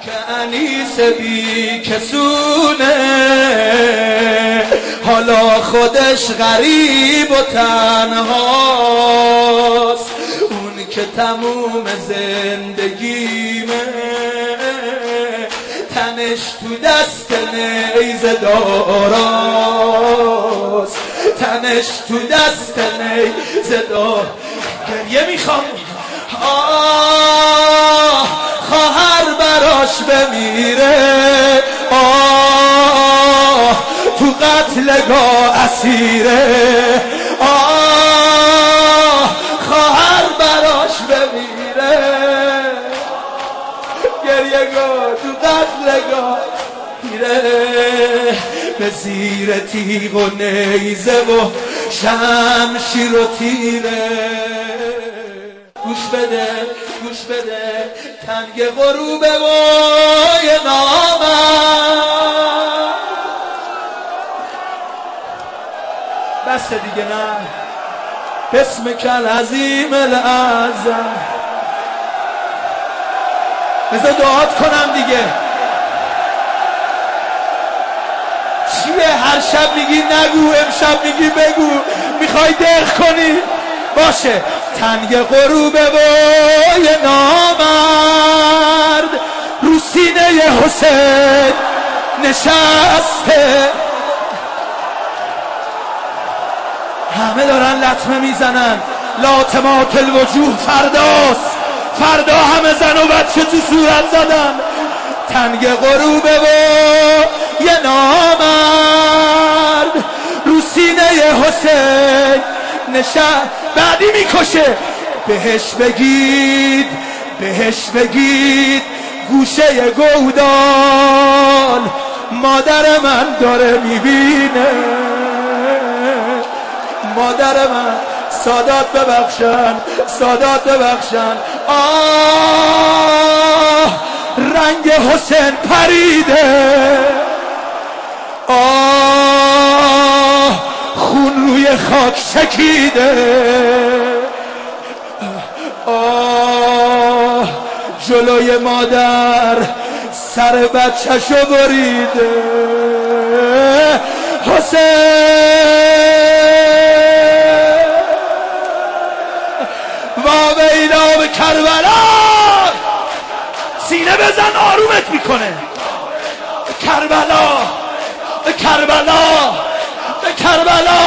که انیس بی کسونه، حالا خودش غریب و تنهاست. اون که تموم زندگیمه، تنش تو دست نیزه داراست، تنش تو دست نیزه دار. گریه میخوام، خواهر براش بمیره، تو قتلگاه اسیره، خواهر براش بمیره، گریه گاه تو قتلگاه میره، به زیر تیغ و نیزه و شمشیر و تیره. گوش بده گوش بده، تنگ غروبه و یه نامم. بس دیگه نه، بسم کل عظیم العظم. بذار دعات کنم دیگه. چیه هر شب میگی نگو، امشب میگی بگو، میخوای دق کنی؟ باشه. تنگ غروبه و یه نامرد رو سینه حسین نشسته، همه دارن لطمه میزنن. لاطمات الوجوه فرداست، فردا همه زن و بچه تو صورت زدن. تنگ غروبه و یه نامرد رو سینه حسین بعدی میکشه. بهش بگید بهش بگید گوشه گودال، مادر من داره میبینه، مادر من. سادات ببخشن، سادات ببخشن. رنگ حسین پریده، خون روی خاک چکیده، جلوی مادر سر بچه‌شو بریده. حسین و ویلا به کربلا، سینه بزن آرومت میکنه. کربلا، کربلا، کربلا.